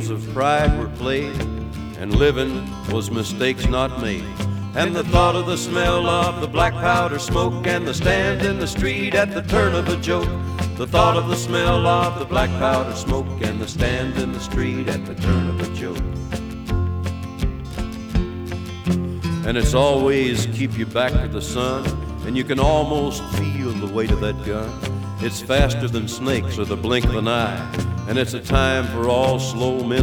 of pride were played, and living was mistakes not made. And the thought of the smell of the black powder smoke, and the stand in the street at the turn of a joke. The thought of the smell of the black powder smoke, and the stand in the street at the turn of a joke. And it's always keep you back to the sun, and you can almost feel the weight of that gun. It's faster than snakes or the blink of an eye, and it's a time for all slow men